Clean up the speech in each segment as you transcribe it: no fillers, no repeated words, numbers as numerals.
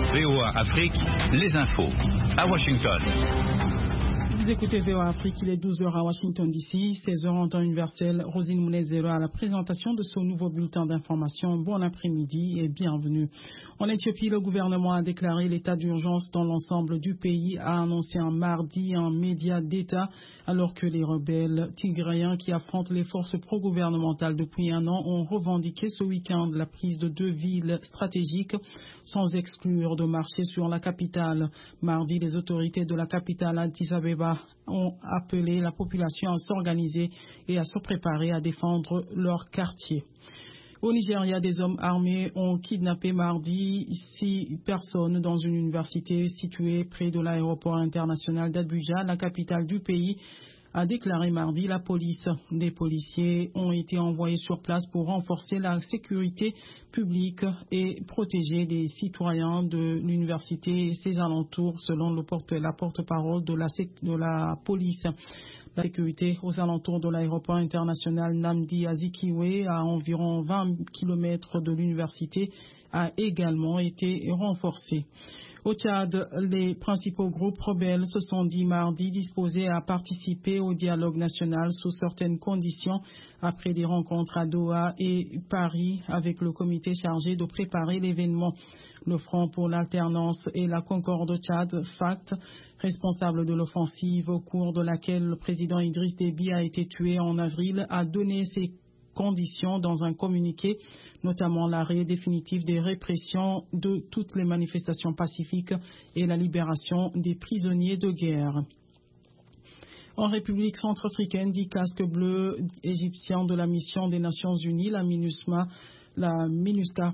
VOA Afrique, les infos. À Washington. Vous écoutez VOA Afrique, il est 12h à Washington DC, 16h en temps universel. Rosine Mounezero à la présentation de ce nouveau bulletin d'information. Bon après-midi et bienvenue. En Éthiopie, le gouvernement a déclaré l'état d'urgence dans l'ensemble du pays, a annoncé un mardi un média d'État, alors que les rebelles tigréens qui affrontent les forces pro-gouvernementales depuis un an ont revendiqué ce week-end la prise de 2 villes stratégiques, sans exclure de marcher sur la capitale. Mardi, les autorités de la capitale Addis Abeba ont appelé la population à s'organiser et à se préparer à défendre leur quartier. Au Nigeria, des hommes armés ont kidnappé mardi 6 personnes dans une université située près de l'aéroport international d'Abuja, la capitale du pays, a déclaré mardi la police. Des policiers ont été envoyés sur place pour renforcer la sécurité publique et protéger les citoyens de l'université et ses alentours, selon la porte-parole de la police. La sécurité aux alentours de l'aéroport international Nnamdi Azikiwe, à environ 20 km de l'université, a également été renforcée. Au Tchad, les principaux groupes rebelles se sont dit mardi disposés à participer au dialogue national sous certaines conditions après des rencontres à Doha et Paris avec le comité chargé de préparer l'événement. Le Front pour l'alternance et la concorde Tchad, FACT, responsable de l'offensive au cours de laquelle le président Idriss Déby a été tué en avril, a donné ses conditions dans un communiqué, notamment l'arrêt définitif des répressions de toutes les manifestations pacifiques et la libération des prisonniers de guerre. En République centrafricaine, 10 casques bleus égyptiens de la mission des Nations Unies, la MINUSCA,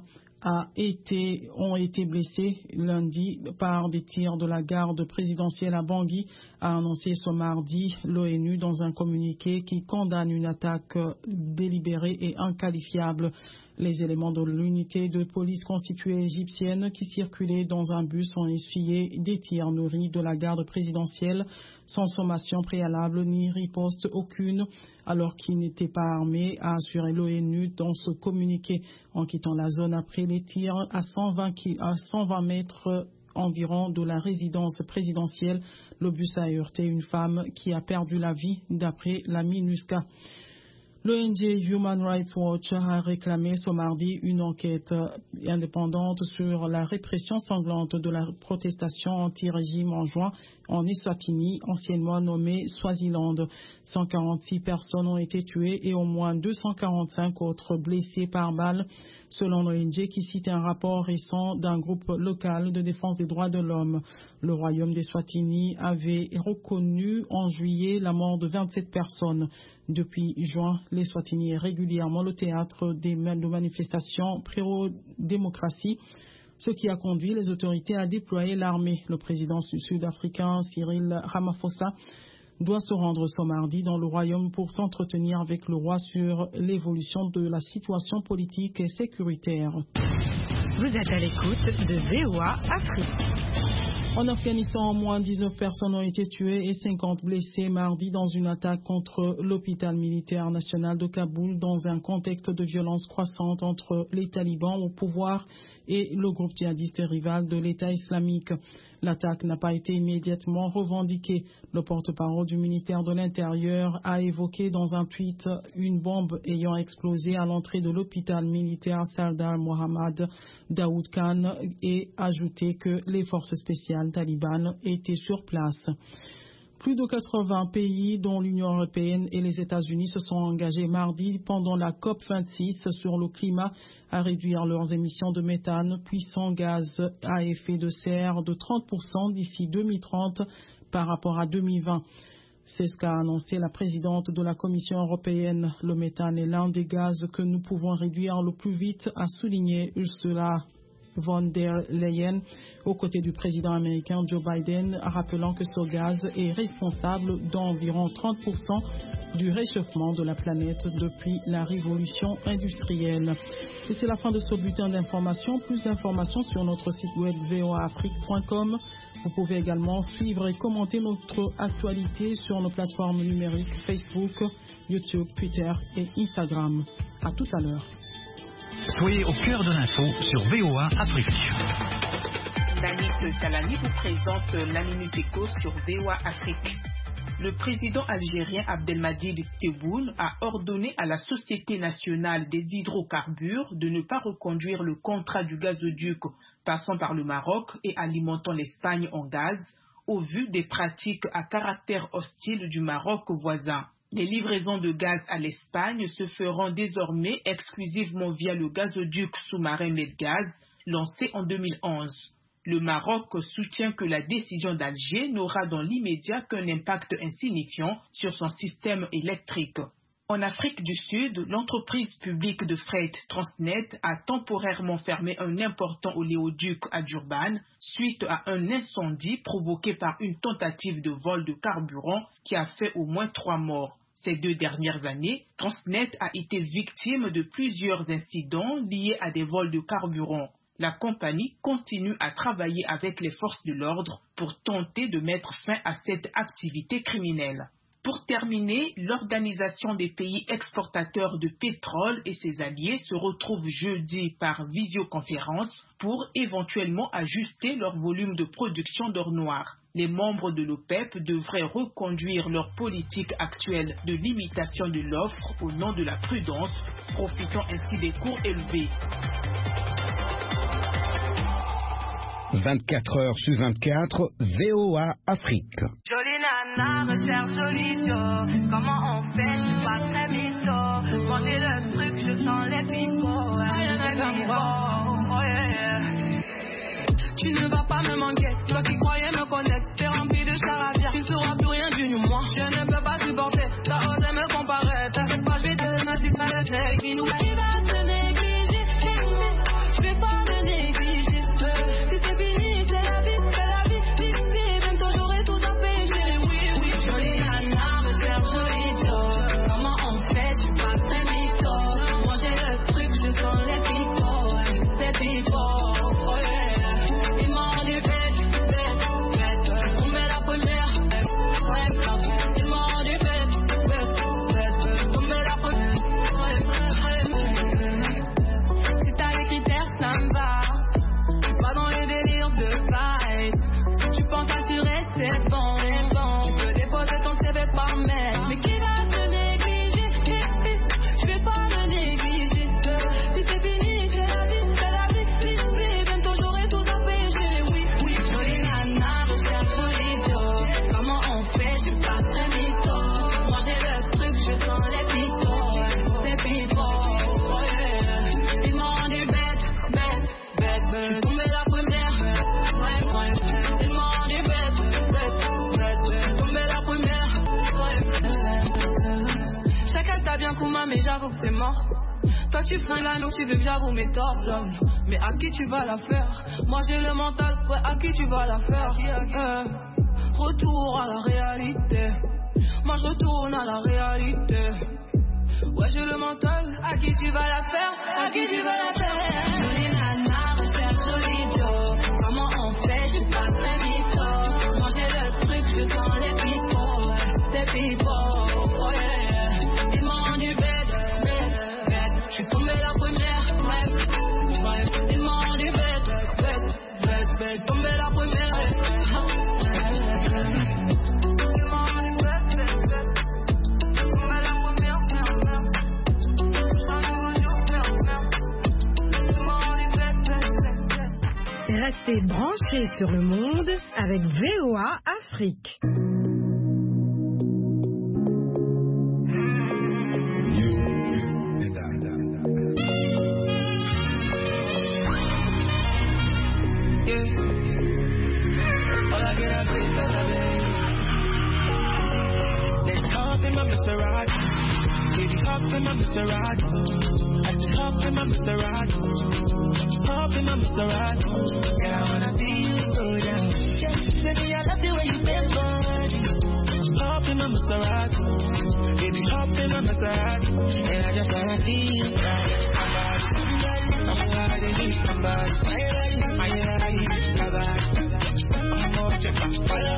ont été blessés lundi par des tirs de la garde présidentielle à Bangui, a annoncé ce mardi l'ONU dans un communiqué qui condamne une attaque délibérée et inqualifiable. Les éléments de l'unité de police constituée égyptienne qui circulaient dans un bus ont essuyé des tirs nourris de la garde présidentielle sans sommation préalable ni riposte aucune, alors qu'ils n'étaient pas armés, a assuré l'ONU dans ce communiqué. En quittant la zone après les tirs à 120 mètres environ de la résidence présidentielle, le bus a heurté une femme qui a perdu la vie, d'après la MINUSCA. L'ONG Human Rights Watch a réclamé ce mardi une enquête indépendante sur la répression sanglante de la protestation anti-régime en juin en Eswatini, anciennement nommée Swaziland. 146 personnes ont été tuées et au moins 245 autres blessées par balle, selon l'ONG qui cite un rapport récent d'un groupe local de défense des droits de l'homme. Le royaume d'Eswatini avait reconnu en juillet la mort de 27 personnes. Depuis juin, l'Eswatini est régulièrement le théâtre de manifestations pro-démocratie, ce qui a conduit les autorités à déployer l'armée. Le président sud-africain Cyril Ramaphosa doit se rendre ce mardi dans le royaume pour s'entretenir avec le roi sur l'évolution de la situation politique et sécuritaire. Vous êtes à l'écoute de VOA Afrique. En Afghanistan, au moins 19 personnes ont été tuées et 50 blessées mardi dans une attaque contre l'hôpital militaire national de Kaboul dans un contexte de violence croissante entre les talibans au pouvoir et le groupe djihadiste et rival de l'État islamique. L'attaque n'a pas été immédiatement revendiquée. Le porte-parole du ministère de l'Intérieur a évoqué dans un tweet une bombe ayant explosé à l'entrée de l'hôpital militaire Sardar Mohammad Daoud Khan et ajouté que les forces spéciales talibanes étaient sur place. Plus de 80 pays, dont l'Union européenne et les États-Unis, se sont engagés mardi pendant la COP26 sur le climat à réduire leurs émissions de méthane, puissant gaz à effet de serre, de 30% d'ici 2030 par rapport à 2020. C'est ce qu'a annoncé la présidente de la Commission européenne. Le méthane est l'un des gaz que nous pouvons réduire le plus vite, a souligné Ursula von der Leyen, aux côtés du président américain Joe Biden, rappelant que ce gaz est responsable d'environ 30% du réchauffement de la planète depuis la révolution industrielle. Et c'est la fin de ce bulletin d'information. Plus d'informations sur notre site web voaafrique.com. Vous pouvez également suivre et commenter notre actualité sur nos plateformes numériques Facebook, YouTube, Twitter et Instagram. À tout à l'heure. Soyez au cœur de l'info sur VOA Afrique. Nanis Talani vous présente la Minute Éco sur VOA Afrique. Le président algérien Abdelmadjid Tebboune a ordonné à la Société nationale des hydrocarbures de ne pas reconduire le contrat du gazoduc passant par le Maroc et alimentant l'Espagne en gaz, au vu des pratiques à caractère hostile du Maroc voisin. Les livraisons de gaz à l'Espagne se feront désormais exclusivement via le gazoduc sous-marin Medgaz, lancé en 2011. Le Maroc soutient que la décision d'Alger n'aura dans l'immédiat qu'un impact insignifiant sur son système électrique. En Afrique du Sud, l'entreprise publique de fret Transnet a temporairement fermé un important oléoduc à Durban suite à un incendie provoqué par une tentative de vol de carburant qui a fait au moins 3 morts. Ces 2 dernières années, Transnet a été victime de plusieurs incidents liés à des vols de carburant. La compagnie continue à travailler avec les forces de l'ordre pour tenter de mettre fin à cette activité criminelle. Pour terminer, l'Organisation des pays exportateurs de pétrole et ses alliés se retrouvent jeudi par visioconférence pour éventuellement ajuster leur volume de production d'or noir. Les membres de l'OPEP devraient reconduire leur politique actuelle de limitation de l'offre au nom de la prudence, profitant ainsi des cours élevés. 24 heures sur 24, VOA Afrique. Jolie nana, recherche joli Joe. Comment on fait, je suis pas très mytho. Manger le truc, je sens les picots. Tu ne vas pas me manquer, toi qui croyais me connaître. T'es rempli de charabia, tu ne sauras plus rien du moi. Je ne peux pas supporter, t'as osé me comparer. T'inquiète pas, je vais te donner du palais. Qui nous va se négliger, je vais pas me négliger. Si c'est fini, c'est la vie, même toi j'aurais tout à payer. Oui, jolie nana, recherche joli Joe. Comment on fait, je suis pas très mytho. Manger le truc, je sens les picots, c'est picots, oh yeah. Ils m'ont rendu bête, on met la première, ils m'ont rendu bête, on met la première, si t'as les critères, ça me va. Pas dans les délires de fight. Tu penses assurer, c'est bon. Tu peux déposer ton CV par mail. Mais qui va se négliger? Je vais pas me négliger. Si c'est fini, c'est la vie. Même toi j'aurais tout à payer. Oui, jolie nana, recherche joli Joe. Comment on fait? Je suis pas très mytho. Manger le truc, je sens les picots. C'est picots, oh yeah. Ils m'ont rendu bête. Je suis tombée la première, ils m'ont rendu bête, je suis tombée la première. Chacun t'a bien Kouma, mais j'avoue que c'est mort. Toi tu fringues la tu veux que j'avoue mes torts, mais à qui tu vas la faire? Moi j'ai le mental, ouais, à qui tu vas la faire? Retour à la réalité, moi je retourne à la réalité. Ouais j'ai le mental, à qui tu vas la faire? À qui tu vas la faire? Jolie nana, recherche joli Joe. Comment on fait, je suis pas très mytho. Manger le truc, je sens les picots, c'est picots, oh yeah. Ils m'ont rendu bête, je suis tombée la première, ils m'ont rendu bête, tombée la première. Restez branchés sur le monde avec VOA Afrique. I'm